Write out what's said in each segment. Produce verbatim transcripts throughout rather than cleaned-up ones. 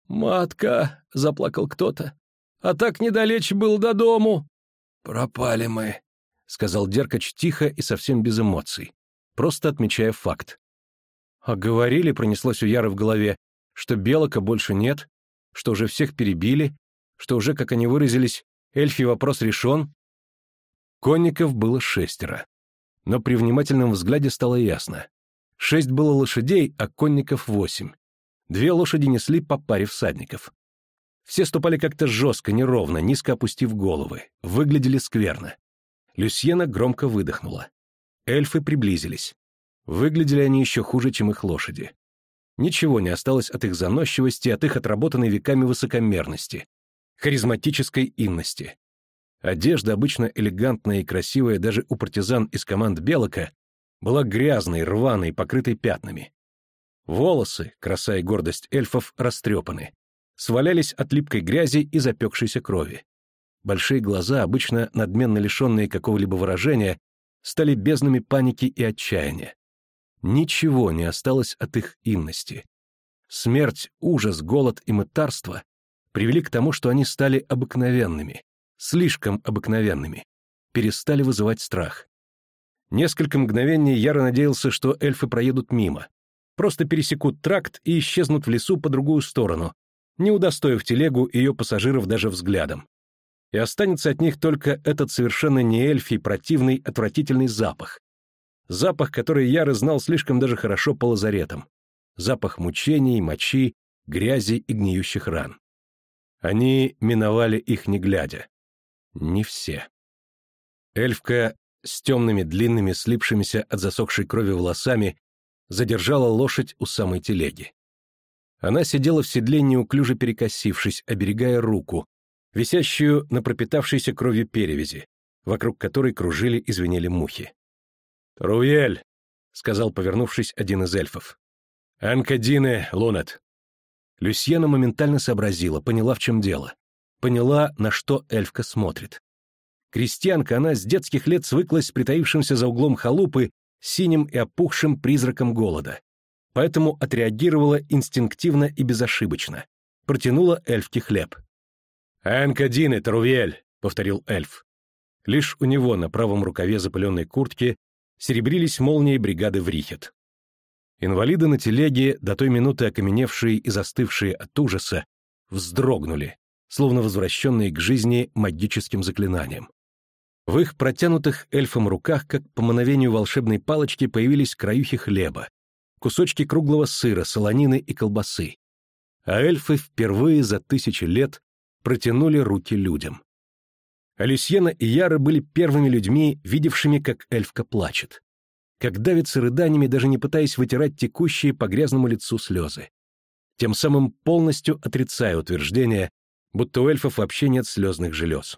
«Матка!» — заплакал кто-то. «А так недалече был до дому!» «Пропали мы!» — сказал Деркач тихо и совсем без эмоций, просто отмечая факт. «А говорили, — пронеслось у Яры в голове, — что Белока больше нет, что уже всех перебили, что уже, как они выразились, эльфий вопрос решен». Конников было шестеро. Но при внимательном взгляде стало ясно. Шесть было лошадей, а конников восемь. Две лошади несли по паре всадников. Все ступали как-то жестко, неровно, низко опустив головы. Выглядели скверно. Люсьена громко выдохнула. Эльфы приблизились. Выглядели они еще хуже, чем их лошади. Ничего не осталось от их заносчивости, от их отработанной веками высокомерности, харизматической инности. Одежда, обычно элегантная и красивая даже у партизан из команд Белока, была грязной, рваной, покрытой пятнами. Волосы, краса и гордость эльфов, растрепаны, свалялись от липкой грязи и запекшейся крови. Большие глаза, обычно надменно лишенные какого-либо выражения, стали безднами паники и отчаяния. Ничего не осталось от их инности. Смерть, ужас, голод и мытарство привели к тому, что они стали обыкновенными, слишком обыкновенными, перестали вызывать страх. Несколько мгновений Яра надеялся, что эльфы проедут мимо, просто пересекут тракт и исчезнут в лесу по другую сторону, не удостоив телегу и ее пассажиров даже взглядом. И останется от них только этот совершенно не эльфий, противный, отвратительный запах. Запах, который Яра знал слишком даже хорошо по лазаретам. Запах мучений, мочи, грязи и гниющих ран. Они миновали их не глядя. Не все. Эльфка с темными длинными, слипшимися от засохшей крови волосами задержала лошадь у самой телеги. Она сидела в седле, неуклюже перекосившись, оберегая руку, висящую на пропитавшейся кровью перевязи, вокруг которой кружили и звенели мухи. «Руэль!» — сказал, повернувшись, один из эльфов. «Анкадине, Лунет!» Люсьена моментально сообразила, поняла, в чем дело. Поняла, на что эльфка смотрит. Крестьянка, она с детских лет свыклась с притаившимся за углом халупы синим и опухшим призраком голода. Поэтому отреагировала инстинктивно и безошибочно. Протянула эльфке хлеб. «Анкадине, Тарувель!» — повторил эльф. Лишь у него на правом рукаве запыленной куртки серебрились молнии бригады Врихет. Инвалиды на телеге, до той минуты окаменевшие и застывшие от ужаса, вздрогнули, словно возвращенные к жизни магическим заклинанием. В их протянутых эльфом руках, как по мановению волшебной палочки, появились краюхи хлеба, кусочки круглого сыра, солонины и колбасы. А эльфы впервые за тысячи лет протянули руки людям. А Люсьена и Яра были первыми людьми, видевшими, как эльфка плачет, как давится рыданиями, даже не пытаясь вытирать текущие по грязному лицу слезы, тем самым полностью отрицая утверждение, будто у эльфов вообще нет слезных желез.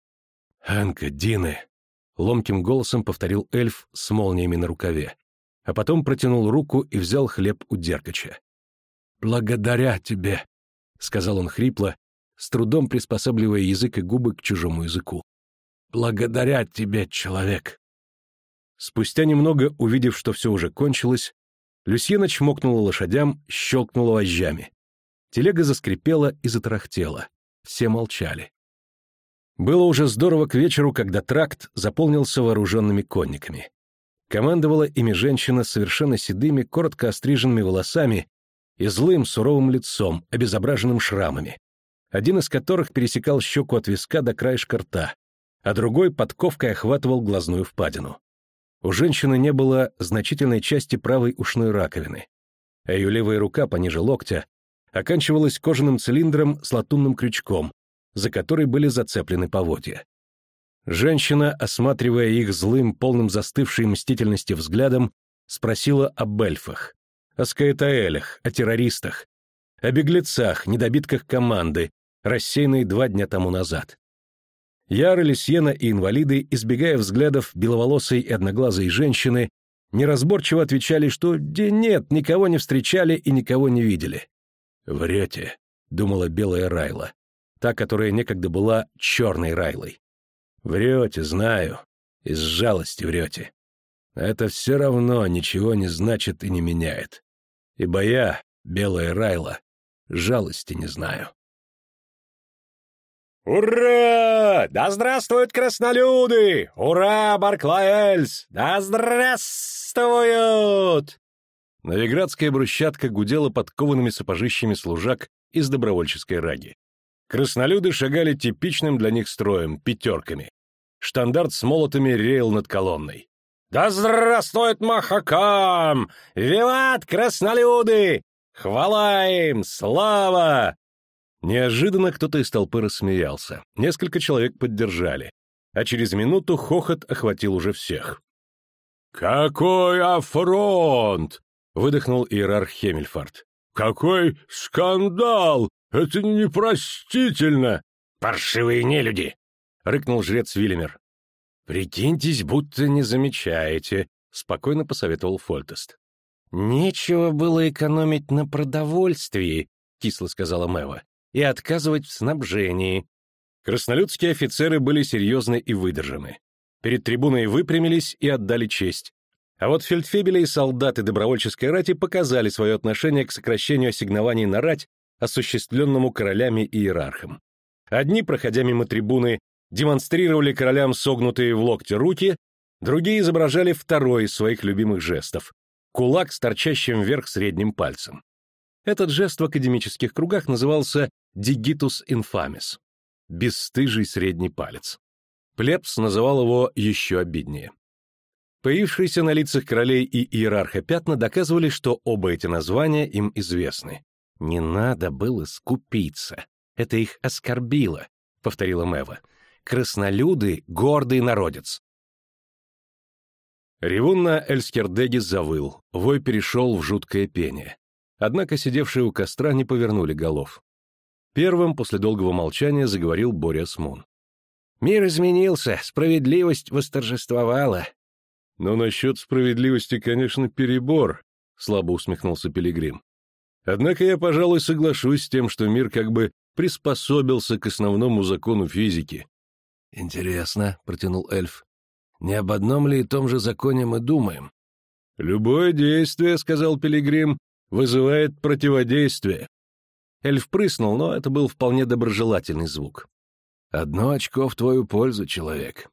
«Анка, Дине!» — ломким голосом повторил эльф с молниями на рукаве, а потом протянул руку и взял хлеб у Деркача. «Благодаря тебе!» — сказал он хрипло, с трудом приспосабливая язык и губы к чужому языку. «Благодаря тебе, человек!» Спустя немного, увидев, что все уже кончилось, Люсьена чмокнула лошадям, щелкнула вожжами. Телега заскрипела и затарахтела. Все молчали. Было уже здорово к вечеру, когда тракт заполнился вооруженными конниками. Командовала ими женщина с совершенно седыми, коротко остриженными волосами и злым, суровым лицом, обезображенным шрамами, один из которых пересекал щеку от виска до краешка рта, а другой подковкой охватывал глазную впадину. У женщины не было значительной части правой ушной раковины, а ее левая рука пониже локтя оканчивалась кожаным цилиндром с латунным крючком, за который были зацеплены поводья. Женщина, осматривая их злым, полным застывшей мстительности взглядом, спросила об эльфах, о скаэтаэлях, о террористах, о беглецах, недобитках команды, рассеянной два дня тому назад. Яра, Люсьена и инвалиды, избегая взглядов беловолосой и одноглазой женщины, неразборчиво отвечали, что «де нет, никого не встречали и никого не видели». «Врете», — думала белая Райла, та, которая некогда была черной Райлой. «Врете, знаю, из жалости врете. Это все равно ничего не значит и не меняет. Ибо я, белая Райла, жалости не знаю. «Ура! Да здравствуют краснолюды! Ура, Барклай-Эльс! Да здравствуют!» Новиградская брусчатка гудела подкованными сапожищами служак из добровольческой раги. Краснолюды шагали типичным для них строем, пятерками. Штандарт с молотами реял над колонной. «Да здравствует Махакам! Виват, краснолюды! Хвала им! Слава!» Неожиданно кто-то из толпы рассмеялся. Несколько человек поддержали. А через минуту хохот охватил уже всех. «Какой афронт!» — выдохнул иерарх Хемельфард. «Какой скандал! Это непростительно!» «Паршивые нелюди!» — рыкнул жрец Вильямер. «Прикиньтесь, будто не замечаете», — спокойно посоветовал Фольтест. «Нечего было экономить на продовольствии», — кисло сказала Мэва, «и отказывать в снабжении». Краснолюдские офицеры были серьезны и выдержаны. Перед трибуной выпрямились и отдали честь. А вот фельдфебели и солдаты добровольческой рати показали свое отношение к сокращению ассигнований на рать, осуществленному королями и иерархом. Одни, проходя мимо трибуны, демонстрировали королям согнутые в локте руки, другие изображали второй из своих любимых жестов — кулак с торчащим вверх средним пальцем. Этот жест в академических кругах назывался «digitus infamis» — бесстыжий средний палец. Плебс называл его еще обиднее. Появившиеся на лицах королей и иерарха пятна доказывали, что оба эти названия им известны. «Не надо было скупиться. Это их оскорбило», — повторила Мэва. «Краснолюды — гордый народец». Ревун на Эльскердеге завыл, вой перешел в жуткое пение. Однако сидевшие у костра не повернули голов. Первым, после долгого молчания, заговорил Бориас Мун. «Мир изменился, справедливость восторжествовала». «Но насчет справедливости, конечно, перебор», — слабо усмехнулся Пилигрим. «Однако я, пожалуй, соглашусь с тем, что мир как бы приспособился к основному закону физики». «Интересно», — протянул эльф. «Не об одном ли и том же законе мы думаем?» «Любое действие, — сказал Пилигрим, — вызывает противодействие». Эльф прыснул, но это был вполне доброжелательный звук. «Одно очко в твою пользу, человек».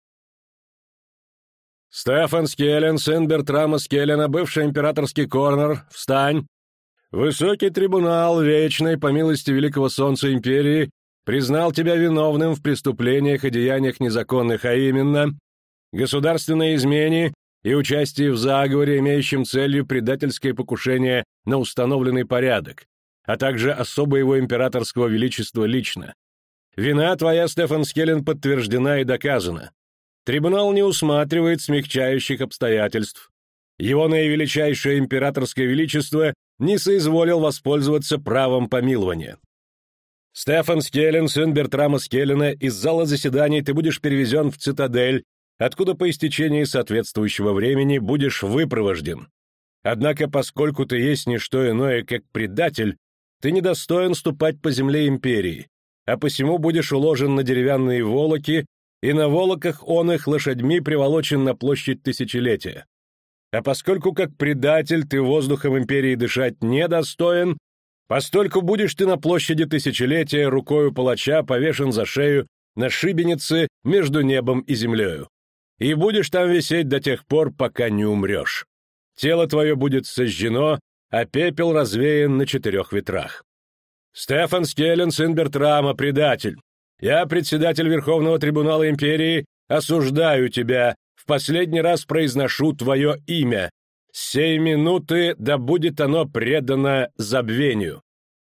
«Стефан Скеллен, сын Бертрама Скеллена, бывший императорский корнер, встань! Высокий трибунал, вечный, по милости Великого Солнца Империи, признал тебя виновным в преступлениях и деяниях незаконных, а именно государственной измене и участии в заговоре, имеющем целью предательское покушение на установленный порядок, а также особо его императорского величества лично. Вина твоя, Стефан Скеллен, подтверждена и доказана. Трибунал не усматривает смягчающих обстоятельств. Его наивеличайшее императорское величество не соизволил воспользоваться правом помилования. Стефан Скеллен, сын Бертрама Скеллена, из зала заседаний ты будешь перевезен в цитадель, откуда по истечении соответствующего времени будешь выпровожден. Однако, поскольку ты есть не что иное, как предатель, ты недостоин ступать по земле империи, а посему будешь уложен на деревянные волоки и на волоках он их лошадьми приволочен на площадь Тысячелетия. А поскольку как предатель ты воздухом империи дышать недостоин, постольку будешь ты на площади Тысячелетия рукою палача повешен за шею на шибенице между небом и землею. И будешь там висеть до тех пор, пока не умрешь. Тело твое будет сожжено, а пепел развеян на четырех ветрах. Стефан Скеллен, сын Бертрама, предатель. Я, председатель Верховного трибунала империи, осуждаю тебя, в последний раз произношу твое имя. С сей минуты да будет оно предано забвению».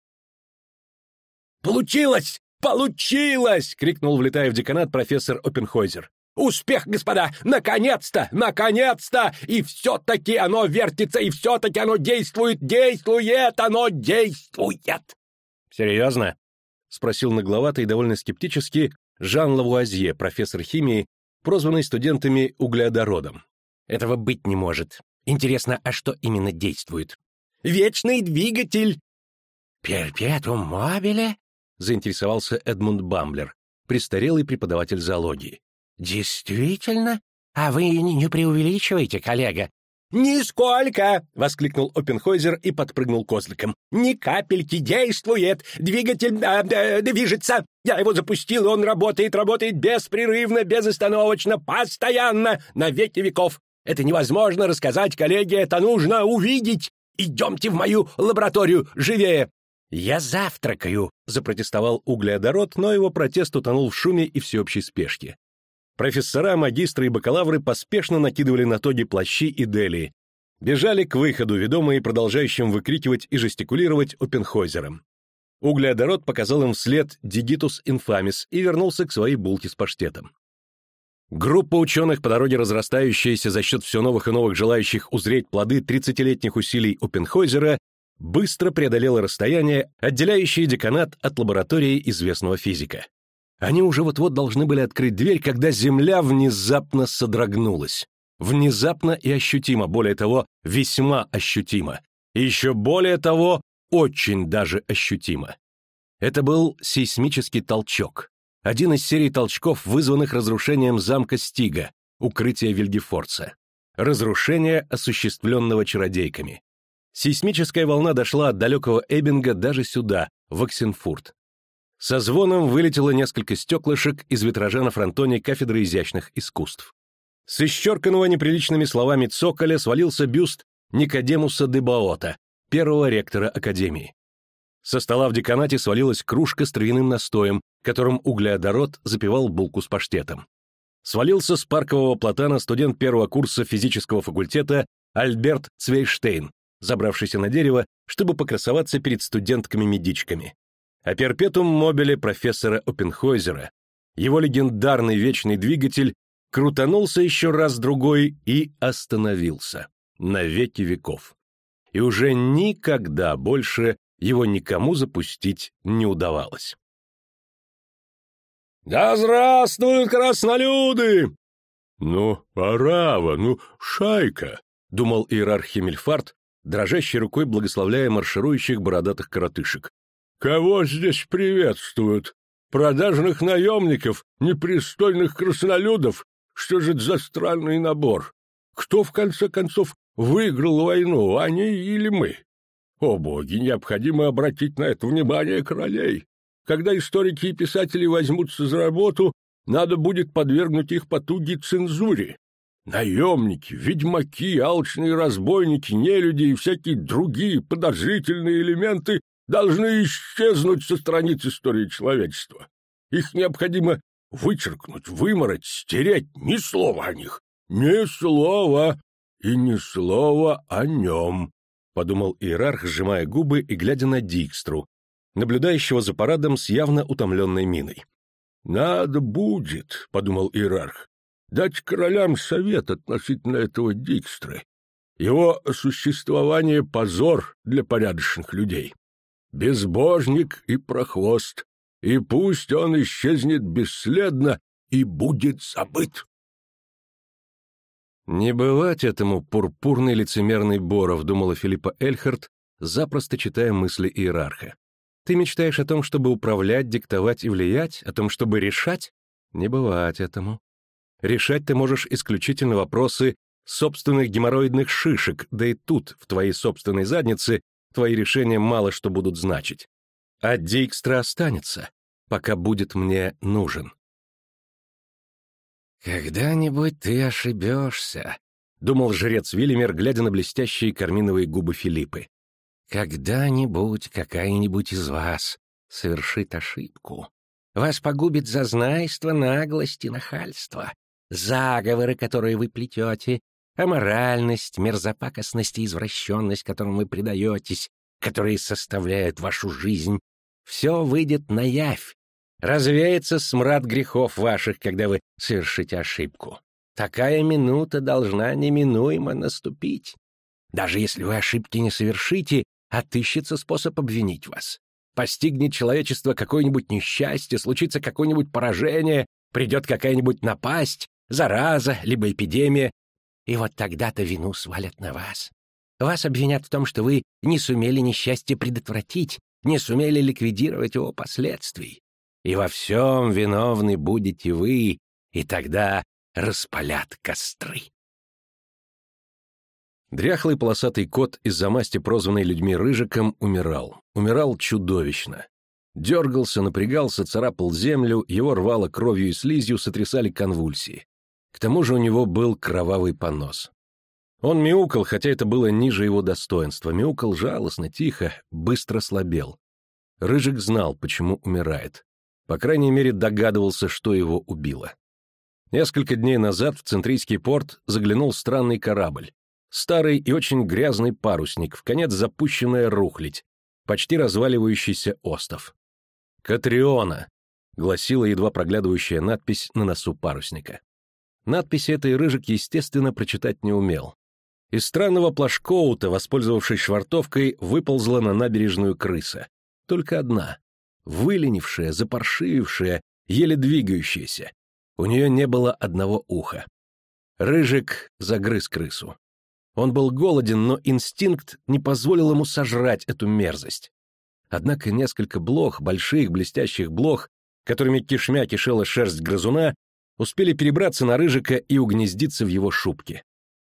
«Получилось! Получилось!» — крикнул, влетая в деканат, профессор Оппенхойзер. «Успех, господа! Наконец-то! Наконец-то! И все-таки оно вертится, и все-таки оно действует! Действует! Оно действует!» «Серьезно?» — спросил нагловатый и довольно скептически Жан Лавуазье, профессор химии, прозванный студентами углеодородом. «Этого быть не может. Интересно, а что именно действует?» «Вечный двигатель!» «Перпетум мобиле?» — заинтересовался Эдмунд Бамблер, престарелый преподаватель зоологии. «Действительно? А вы не преувеличиваете, коллега? «Нисколько!» — воскликнул Оппенхойзер и подпрыгнул козликом. «Ни капельки действует! Двигатель а, а, движется! Я его запустил, и он работает, работает беспрерывно, безостановочно, постоянно, на веки веков! Это невозможно рассказать, коллеги, это нужно увидеть! Идемте в мою лабораторию, живее!» «Я завтракаю!» — запротестовал углеодород, но его протест утонул в шуме и всеобщей спешке. Профессора, магистры и бакалавры поспешно накидывали на тоги плащи и делии, бежали к выходу, ведомые продолжающим выкрикивать и жестикулировать Оппенхойзером. Углеодород показал им вслед «Дигитус инфамис» и вернулся к своей булке с паштетом. Группа ученых, по дороге разрастающаяся за счет все новых и новых желающих узреть плоды тридцатилетних усилий Оппенхойзера, быстро преодолела расстояние, отделяющее деканат от лаборатории известного физика. Они уже вот-вот должны были открыть дверь, когда Земля внезапно содрогнулась. Внезапно и ощутимо, более того, весьма ощутимо. И еще более того, очень даже ощутимо. Это был сейсмический толчок. Один из серий толчков, вызванных разрушением замка Стига, укрытия Вильгефорца. Разрушение, осуществленного чародейками. Сейсмическая волна дошла от далекого Эббинга даже сюда, в Оксенфурт. Со звоном вылетело несколько стеклышек из витража на фронтоне кафедры изящных искусств. С исчерканного неприличными словами цоколя свалился бюст Никодемуса де Баота, первого ректора Академии. Со стола в деканате свалилась кружка с травяным настоем, которым углеодород запивал булку с паштетом. Свалился с паркового платана студент первого курса физического факультета Альберт Цвейштейн, забравшийся на дерево, чтобы покрасоваться перед студентками-медичками. А перпетум мобиле профессора Оппенхойзера, его легендарный вечный двигатель, крутанулся еще раз-другой и остановился на веки веков. И уже никогда больше его никому запустить не удавалось. «Да здравствуют краснолюды!» «Ну, арава, ну, шайка!» — думал иерарх Химмельфарт, дрожащей рукой благословляя марширующих бородатых коротышек. «Кого здесь приветствуют? Продажных наемников, непристойных краснолюдов? Что же это за странный набор? Кто, в конце концов, выиграл войну, они или мы? О боги, необходимо обратить на это внимание королей. Когда историки и писатели возьмутся за работу, надо будет подвергнуть их потуге цензуре. Наемники, ведьмаки, алчные разбойники, нелюди и всякие другие подозрительные элементы должны исчезнуть со страниц истории человечества. Их необходимо вычеркнуть, вымороть, стереть, ни слова о них, ни слова, и ни слова о нем, — подумал иерарх, сжимая губы и глядя на Дикстру, наблюдающего за парадом с явно утомленной миной. «Надо будет, — подумал иерарх, — дать королям совет относительно этого Дикстры. Его существование — позор для порядочных людей. Безбожник и прохвост, и пусть он исчезнет бесследно и будет забыт». «Не бывать этому пурпурный лицемерный Боров», — думала Филиппа Эльхарт, запросто читая мысли иерарха. «Ты мечтаешь о том, чтобы управлять, диктовать и влиять, о том, чтобы решать? Не бывать этому. Решать ты можешь исключительно вопросы собственных геморроидных шишек, да и тут, в твоей собственной заднице, твои решения мало что будут значить. А Дикстра останется, пока будет мне нужен». «Когда-нибудь ты ошибешься», — думал жрец Вильямер, глядя на блестящие карминовые губы Филиппы. «Когда-нибудь какая-нибудь из вас совершит ошибку. Вас погубит зазнайство, наглость и нахальство, заговоры, которые вы плетете, аморальность, мерзопакостность и извращенность, которым вы предаетесь, которые составляют вашу жизнь. Все выйдет наявь. Развеется смрад грехов ваших, когда вы совершите ошибку. Такая минута должна неминуемо наступить. Даже если вы ошибки не совершите, отыщется способ обвинить вас. Постигнет человечество какое-нибудь несчастье, случится какое-нибудь поражение, придет какая-нибудь напасть, зараза, либо эпидемия, и вот тогда-то вину свалят на вас. Вас обвинят в том, что вы не сумели несчастье предотвратить, не сумели ликвидировать его последствий. И во всем виновны будете вы, и тогда распалят костры. Дряхлый полосатый кот, из-за масти прозванный людьми Рыжиком, умирал. Умирал чудовищно. Дергался, напрягался, царапал землю, его рвало кровью и слизью, сотрясали конвульсии. К тому же у него был кровавый понос. Он мяукал, хотя это было ниже его достоинства, мяукал жалостно, тихо, быстро слабел. Рыжик знал, почему умирает. По крайней мере, догадывался, что его убило. Несколько дней назад в Центрийский порт заглянул странный корабль. Старый и очень грязный парусник, вконец запущенная рухлядь, почти разваливающийся остов. «Катриона», — гласила едва проглядывающая надпись на носу парусника. Надписи этой Рыжик, естественно, прочитать не умел. Из странного плашкоута, воспользовавшись швартовкой, выползла на набережную крыса. Только одна. Выленившая, запаршивившая, еле двигающаяся. У нее не было одного уха. Рыжик загрыз крысу. Он был голоден, но инстинкт не позволил ему сожрать эту мерзость. Однако несколько блох, больших блестящих блох, которыми кишмя кишела шерсть грызуна, успели перебраться на Рыжика и угнездиться в его шубке.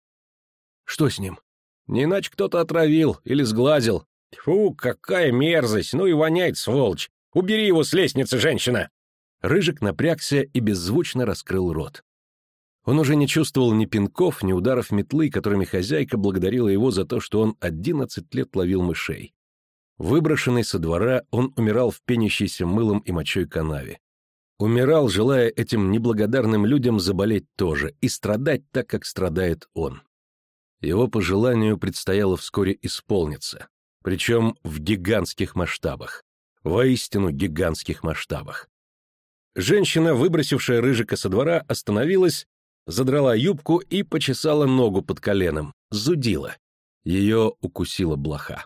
Что с ним? Не иначе кто-то отравил или сглазил. Фу, какая мерзость, ну и воняет, сволочь. Убери его с лестницы, женщина! Рыжик напрягся и беззвучно раскрыл рот. Он уже не чувствовал ни пинков, ни ударов метлы, которыми хозяйка благодарила его за то, что он одиннадцать лет ловил мышей. Выброшенный со двора, он умирал в пенящейся мылом и мочой канаве. Умирал, желая этим неблагодарным людям заболеть тоже и страдать так, как страдает он. Его пожеланию предстояло вскоре исполниться, причем в гигантских масштабах, воистину гигантских масштабах. Женщина, выбросившая Рыжика со двора, остановилась, задрала юбку и почесала ногу под коленом, зудила. Ее укусила блоха.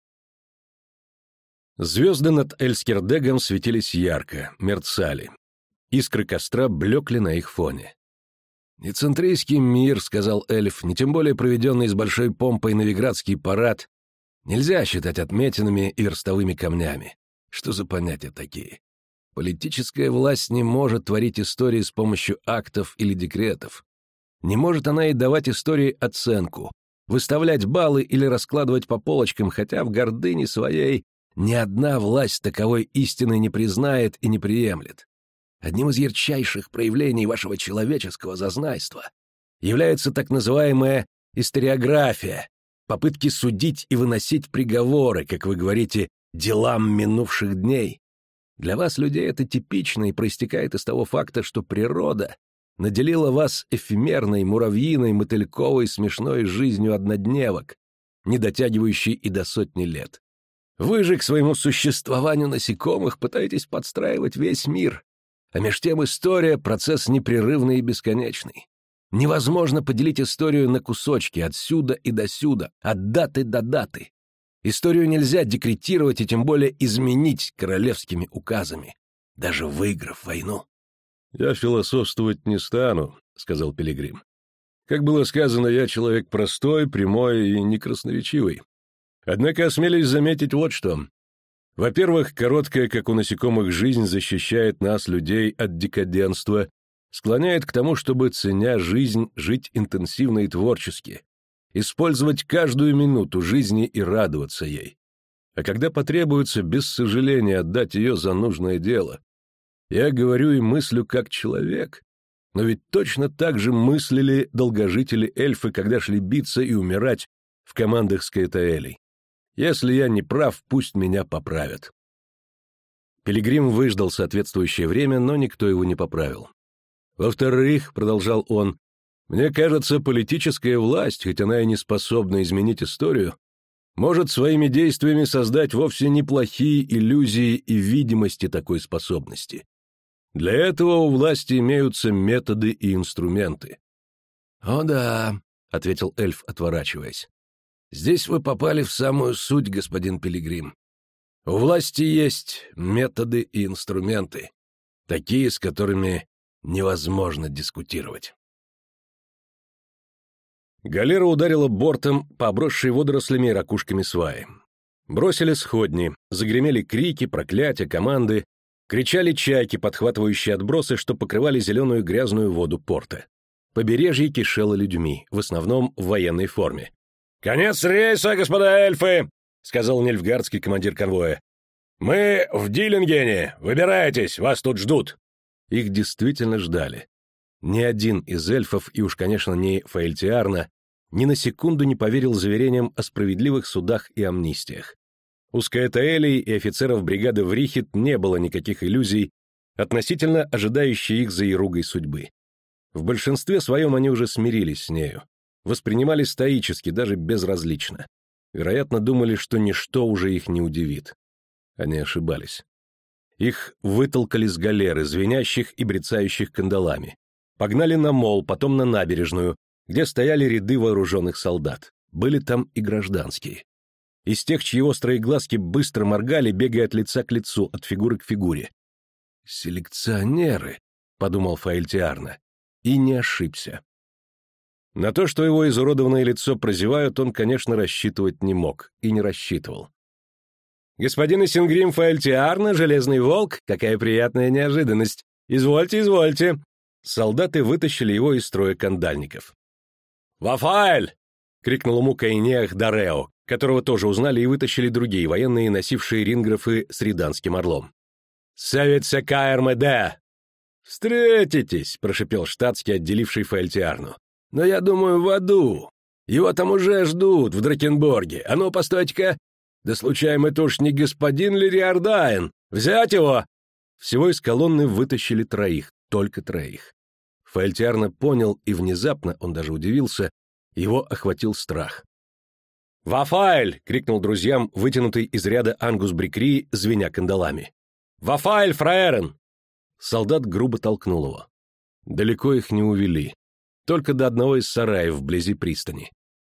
Звезды над Эльскердегом светились ярко, мерцали. Искры костра блекли на их фоне. «Не центрийский мир», — сказал эльф, — «не тем более проведенный с большой помпой Новиградский парад, нельзя считать отметинами и верстовыми камнями. Что за понятия такие? Политическая власть не может творить истории с помощью актов или декретов. Не может она и давать истории оценку, выставлять баллы или раскладывать по полочкам, хотя в гордыне своей ни одна власть таковой истины не признает и не приемлет. Одним из ярчайших проявлений вашего человеческого зазнайства является так называемая историография, попытки судить и выносить приговоры, как вы говорите, делам минувших дней. Для вас, людей, это типично и проистекает из того факта, что природа наделила вас эфемерной, муравьиной, мотыльковой, смешной жизнью однодневок, не дотягивающей и до сотни лет. Вы же к своему существованию насекомых пытаетесь подстраивать весь мир, а меж тем история — процесс непрерывный и бесконечный. Невозможно поделить историю на кусочки отсюда и досюда, от даты до даты. Историю нельзя декретировать и тем более изменить королевскими указами, даже выиграв войну. — Я философствовать не стану, — сказал Пилигрим. — Как было сказано, я человек простой, прямой и некрасноречивый. Однако осмелюсь заметить вот что. Во-первых, короткая, как у насекомых, жизнь защищает нас, людей, от декаденства, склоняет к тому, чтобы, ценя жизнь, жить интенсивно и творчески, использовать каждую минуту жизни и радоваться ей. А когда потребуется, без сожаления отдать ее за нужное дело. Я говорю и мыслю как человек, но ведь точно так же мыслили долгожители-эльфы, когда шли биться и умирать в командах с Каэтаэлей. Если я не прав, пусть меня поправят. Пилигрим выждал соответствующее время, но никто его не поправил. Во-вторых, продолжал он, мне кажется, политическая власть, хоть она и не способна изменить историю, может своими действиями создать вовсе неплохие иллюзии и видимости такой способности. Для этого у власти имеются методы и инструменты. — О да, — ответил эльф, отворачиваясь. — Здесь вы попали в самую суть, господин Пилигрим. У власти есть методы и инструменты, такие, с которыми невозможно дискутировать. Галера ударила бортом по обросшей водорослями и ракушками сваи. Бросили сходни, загремели крики, проклятия, команды, кричали чайки, подхватывающие отбросы, что покрывали зеленую грязную воду порта. Побережье кишело людьми, в основном в военной форме. «Конец рейса, господа эльфы!» — сказал нильфгардский командир конвоя. «Мы в Диллингене! Выбирайтесь, вас тут ждут!» Их действительно ждали. Ни один из эльфов, и уж, конечно, не Фаэльтиарна, ни на секунду не поверил заверениям о справедливых судах и амнистиях. У Скаэтаэлей и офицеров бригады Врихит не было никаких иллюзий относительно ожидающей их за Яругой судьбы. В большинстве своем они уже смирились с нею, воспринимали стоически, даже безразлично. Вероятно, думали, что ничто уже их не удивит. Они ошибались. Их вытолкали с галеры, звенящих и брецающих кандалами. Погнали на мол, потом на набережную, где стояли ряды вооруженных солдат. Были там и гражданские. Из тех, чьи острые глазки быстро моргали, бегая от лица к лицу, от фигуры к фигуре. «Селекционеры», — подумал Фаэльтиарна, и не ошибся. На то, что его изуродованное лицо прозевают, он, конечно, рассчитывать не мог и не рассчитывал. «Господин Исингрим Фаэльтиарна, Железный Волк, какая приятная неожиданность! Извольте, извольте!» Солдаты вытащили его из строя кандальников. «Вафаэль!» — крикнул ему Каинеах Дарео, которого тоже узнали и вытащили другие военные, носившие ринграфы с риданским орлом. «Савица Каэрмеде!» «Встретитесь!» — прошипел штатский, отделивший Фаэльтиарну. «Но я думаю, в аду. Его там уже ждут, в Дракенборге. А ну, постойте-ка! Да случайно это уж не господин ли Риордаен? Взять его!» Всего из колонны вытащили троих, только троих. Фаэльтиарна понял, и внезапно, он даже удивился, его охватил страх. «Вафаэль!» — крикнул друзьям, вытянутый из ряда Ангус Брикри, звеня кандалами. «Вафаэль, фраерен!» Солдат грубо толкнул его. Далеко их не увели. Только до одного из сараев вблизи пристани.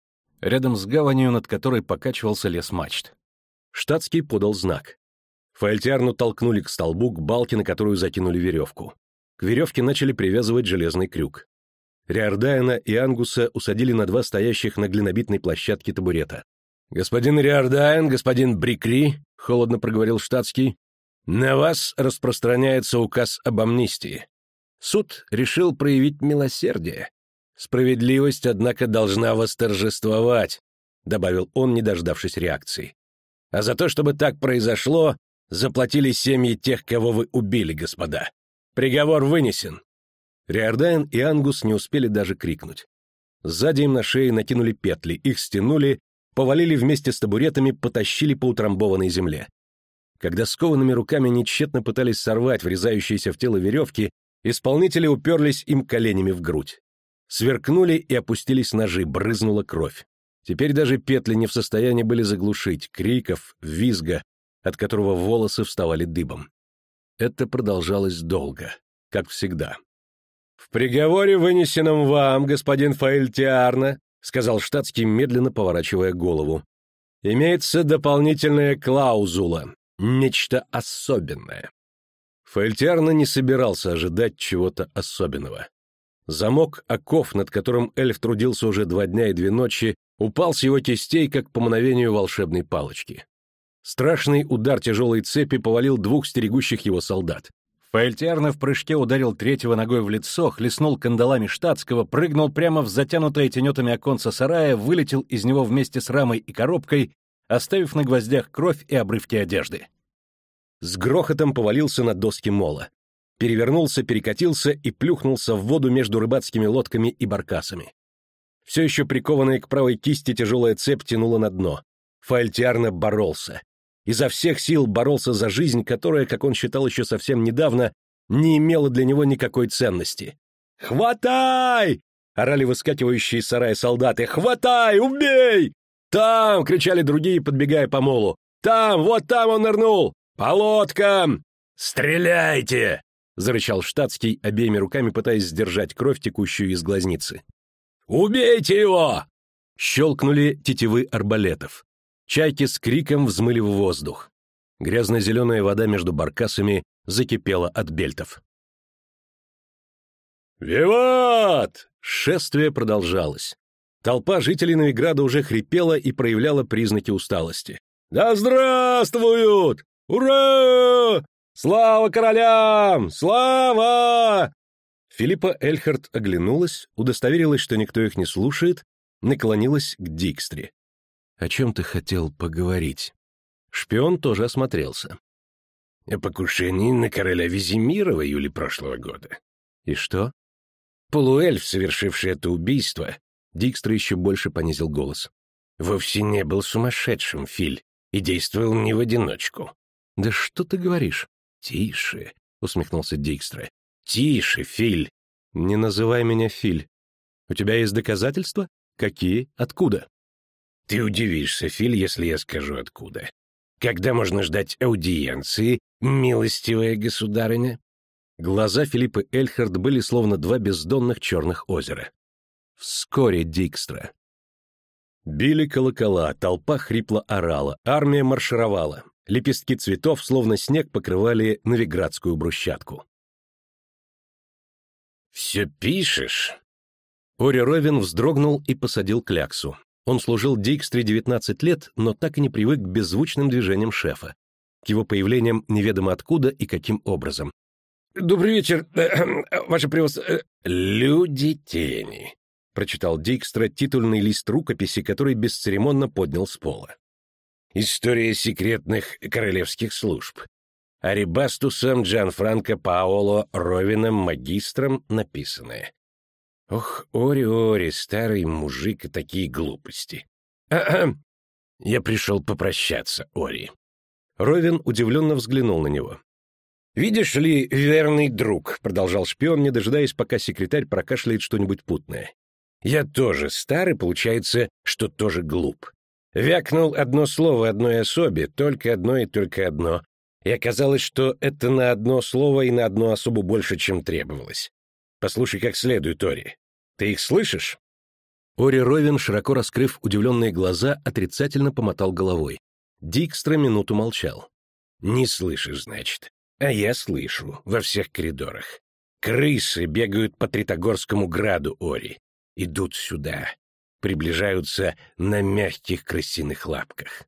Рядом с гаванью, над которой покачивался лес мачт. Штатский подал знак. Фаэльтиарну толкнули к столбу, к балке, на которую закинули веревку. К веревке начали привязывать железный крюк. Риордаена и Ангуса усадили на два стоящих на глинобитной площадке табурета. «Господин Риордаен, господин Брикри», — холодно проговорил штатский, — «на вас распространяется указ об амнистии. Суд решил проявить милосердие. Справедливость, однако, должна восторжествовать», — добавил он, не дождавшись реакции. «А за то, чтобы так произошло, заплатили семьи тех, кого вы убили, господа. Приговор вынесен». Риордаен и Ангус не успели даже крикнуть. Сзади им на шее накинули петли, их стянули, повалили вместе с табуретами, потащили по утрамбованной земле. Когда скованными руками они тщетно пытались сорвать врезающиеся в тело веревки, исполнители уперлись им коленями в грудь. Сверкнули и опустились ножи, брызнула кровь. Теперь даже петли не в состоянии были заглушить криков, визга, от которого волосы вставали дыбом. Это продолжалось долго, как всегда. «В приговоре, вынесенном вам, господин Фаэльтиарна, — сказал штатский, медленно поворачивая голову, — имеется дополнительная клаузула, нечто особенное». Фаэльтиарна не собирался ожидать чего-то особенного. Замок оков, над которым эльф трудился уже два дня и две ночи, упал с его кистей, как по мановению волшебной палочки. Страшный удар тяжелой цепи повалил двух стерегущих его солдат. Фаэльтиарна в прыжке ударил третьего ногой в лицо, хлестнул кандалами штатского, прыгнул прямо в затянутое тенетами оконце сарая, вылетел из него вместе с рамой и коробкой, оставив на гвоздях кровь и обрывки одежды. С грохотом повалился на доски мола. Перевернулся, перекатился и плюхнулся в воду между рыбацкими лодками и баркасами. Все еще прикованная к правой кисти тяжелая цепь тянула на дно. Фаэльтиарна боролся. Изо всех сил боролся за жизнь, которая, как он считал еще совсем недавно, не имела для него никакой ценности. «Хватай!» — орали выскакивающие из сарая солдаты. «Хватай! Убей!» «Там!» — кричали другие, подбегая по молу. «Там! Вот там он нырнул! По лодкам!» «Стреляйте!» — зарычал штатский, обеими руками пытаясь сдержать кровь, текущую из глазницы. «Убейте его!» Щелкнули тетивы арбалетов. Чайки с криком взмыли в воздух. Грязно-зеленая вода между баркасами закипела от бельтов. «Виват!» Шествие продолжалось. Толпа жителей Новиграда уже хрипела и проявляла признаки усталости. «Да здравствуют! Ура! Слава королям! Слава!» Филиппа Эльхард оглянулась, удостоверилась, что никто их не слушает, наклонилась к Дикстре. «О чем ты хотел поговорить?» Шпион тоже осмотрелся. «О покушении на короля Визимира в июле прошлого года». «И что?» Полуэльф, совершивший это убийство, Дикстра еще больше понизил голос. Вовсе не был сумасшедшим, Филь, и действовал не в одиночку. «Да что ты говоришь?» «Тише», — усмехнулся Дикстра. «Тише, Филь». «Не называй меня Филь. У тебя есть доказательства? Какие? Откуда?» «Ты удивишься, Филь, если я скажу, откуда. Когда можно ждать аудиенции, милостивая государыня?» Глаза Филиппа Эльхард были словно два бездонных черных озера. «Вскоре, Дикстра». Били колокола, толпа хрипло орала, армия маршировала. Лепестки цветов, словно снег, покрывали новиградскую брусчатку. «Все пишешь?» Ори Ровен вздрогнул и посадил кляксу. Он служил Дикстре девятнадцать лет, но так и не привык к беззвучным движениям шефа, к его появлениям неведомо откуда и каким образом. «Добрый вечер, ваше превосходительство...» «Люди тени», — прочитал Дикстра титульный лист рукописи, который бесцеремонно поднял с пола. «История секретных королевских служб. Арибастусом Джанфранко Паоло Ровеном магистром написанное. Ох, Ори-Ори, старый мужик и такие глупости. А-а. Я пришел попрощаться, Ори». Ровен удивленно взглянул на него. «Видишь ли, верный друг», — продолжал шпион, не дожидаясь, пока секретарь прокашляет что-нибудь путное. «Я тоже стар, и получается, что тоже глуп. Вякнул одно слово одной особе, только одно и только одно, и оказалось, что это на одно слово и на одну особу больше, чем требовалось. Послушай как следует, Ори. Ты их слышишь?» Ори Ровен, широко раскрыв удивленные глаза, отрицательно помотал головой. Дикстра минуту молчал. «Не слышишь, значит. А я слышу, во всех коридорах. Крысы бегают по Тритогорскому граду, Ори. Идут сюда. Приближаются на мягких крысиных лапках».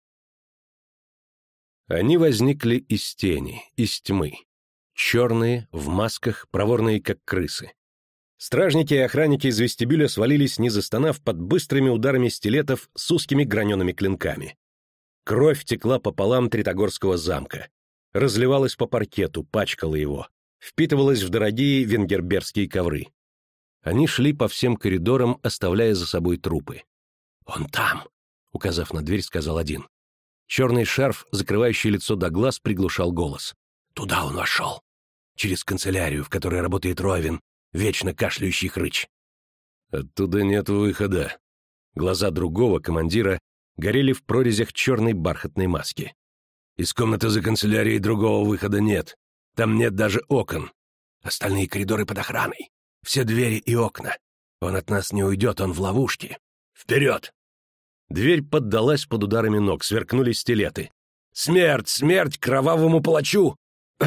Они возникли из тени, из тьмы. Черные, в масках, проворные, как крысы. Стражники и охранники из вестибюля свалились, не застонав, под быстрыми ударами стилетов с узкими гранеными клинками. Кровь текла по полам Тритогорского замка. Разливалась по паркету, пачкала его, впитывалась в дорогие венгербергские ковры. Они шли по всем коридорам, оставляя за собой трупы. «Он там!» — указав на дверь, сказал один. Черный шарф, закрывающий лицо до глаз, приглушал голос. «Туда он вошел. Через канцелярию, в которой работает Ровен, вечно кашляющий хрыч». «Оттуда нет выхода». Глаза другого командира горели в прорезях черной бархатной маски. «Из комнаты за канцелярией другого выхода нет. Там нет даже окон. Остальные коридоры под охраной. Все двери и окна. Он от нас не уйдет, он в ловушке. Вперед!» Дверь поддалась под ударами ног, сверкнули стилеты. «Смерть! Смерть кровавому палачу!»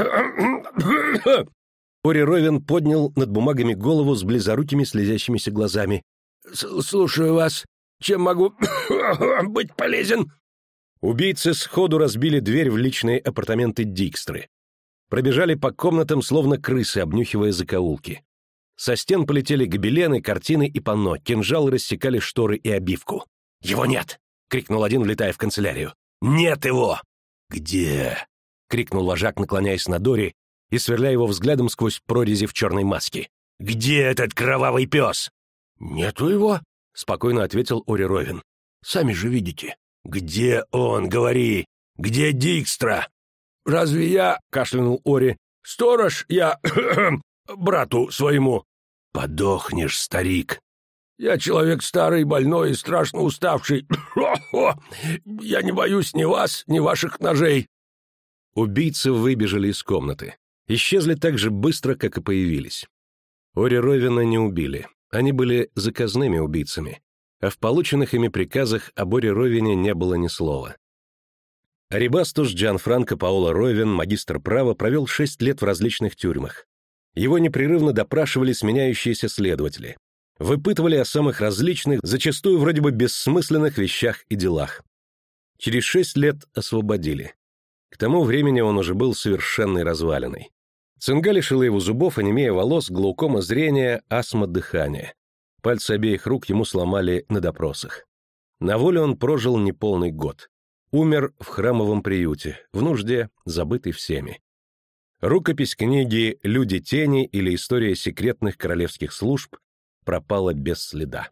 Ори Ровен поднял над бумагами голову с близорукими слезящимися глазами. «Слушаю вас. Чем могу быть полезен?» Убийцы сходу разбили дверь в личные апартаменты Дикстры. Пробежали по комнатам, словно крысы, обнюхивая закоулки. Со стен полетели гобелены, картины и панно, кинжалы рассекали шторы и обивку. «Его нет!» — крикнул один, влетая в канцелярию. «Нет его!» «Где?» — крикнул вожак, наклоняясь над Ори и сверляя его взглядом сквозь прорези в черной маске. «Где этот кровавый пес?» «Нету его», — спокойно ответил Ори Ровен. «Сами же видите». «Где он, говори? Где Дикстра?» «Разве я...» — кашлянул Ори. «Сторож я... брату своему». «Подохнешь, старик». «Я человек старый, больной и страшно уставший. Я не боюсь ни вас, ни ваших ножей». Убийцы выбежали из комнаты. Исчезли так же быстро, как и появились. Ори Ровена не убили. Они были заказными убийцами. А в полученных ими приказах об Ори Ровене не было ни слова. Арибастус Джанфранко Паоло Ровен, магистр права, провел шесть лет в различных тюрьмах. Его непрерывно допрашивали сменяющиеся следователи. Выпытывали о самых различных, зачастую вроде бы бессмысленных вещах и делах. Через шесть лет освободили. К тому времени он уже был совершенной развалиной. Цинга лишила его зубов, онемея волос, глаукома зрения, астма дыхания. Пальцы обеих рук ему сломали на допросах. На воле он прожил неполный год. Умер в храмовом приюте, в нужде, забытый всеми. Рукопись книги «Люди тени» или «История секретных королевских служб» пропала без следа.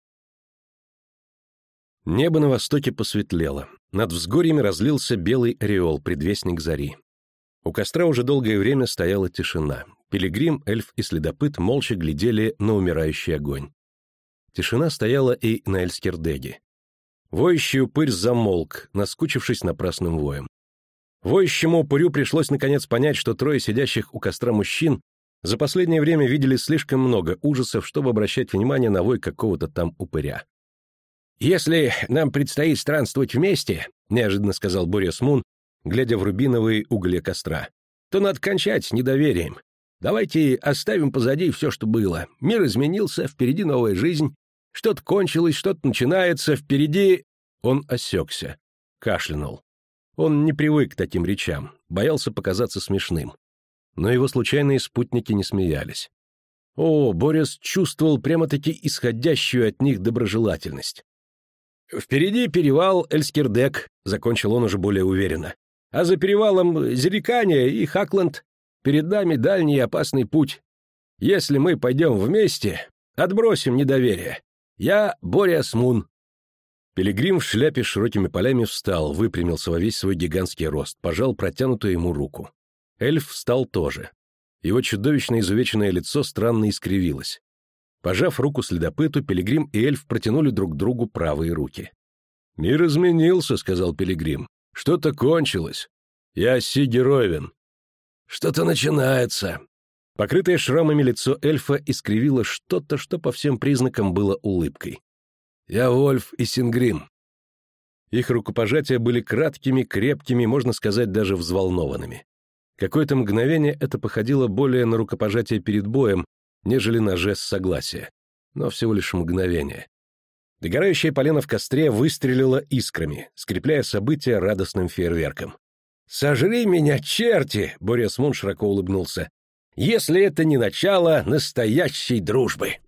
Небо на востоке посветлело. Над взгорьями разлился белый ореол, предвестник зари. У костра уже долгое время стояла тишина. Пилигрим, эльф и следопыт молча глядели на умирающий огонь. Тишина стояла и на Эльскирдеге. Воющий упырь замолк, наскучившись напрасным воем. Воющему упырю пришлось наконец понять, что трое сидящих у костра мужчин за последнее время видели слишком много ужасов, чтобы обращать внимание на вой какого-то там упыря. «Если нам предстоит странствовать вместе», — неожиданно сказал Бориас Мун, глядя в рубиновые угли костра, — «то надо кончать с недоверием. Давайте оставим позади все, что было. Мир изменился, впереди новая жизнь. Что-то кончилось, что-то начинается, впереди...» Он осекся, кашлянул. Он не привык к таким речам, боялся показаться смешным. Но его случайные спутники не смеялись. О, Бориас чувствовал прямо-таки исходящую от них доброжелательность. «Впереди перевал Эльскирдег», — закончил он уже более уверенно. «А за перевалом Зерикания и Хакланд. Перед нами дальний и опасный путь. Если мы пойдем вместе, отбросим недоверие. Я Бориас Мун». Пилигрим в шляпе с широкими полями встал, выпрямился во весь свой гигантский рост, пожал протянутую ему руку. Эльф встал тоже. Его чудовищно изувеченное лицо странно искривилось. Пожав руку следопыту, Пилигрим и эльф протянули друг другу правые руки. «Мир изменился», — сказал Пилигрим. «Что-то кончилось. Я Сиги Ровен». «Что-то начинается». Покрытое шрамами лицо эльфа искривило что-то, что по всем признакам было улыбкой. «Я Вольф и Сингрим». Их рукопожатия были краткими, крепкими, можно сказать, даже взволнованными. Какое-то мгновение это походило более на рукопожатие перед боем, нежели на жест согласия. Но всего лишь мгновение. Догорающее полено в костре выстрелило искрами, скрепляя события радостным фейерверком. «Сожри меня, черти!» — Бориас Мун широко улыбнулся. «Если это не начало настоящей дружбы!»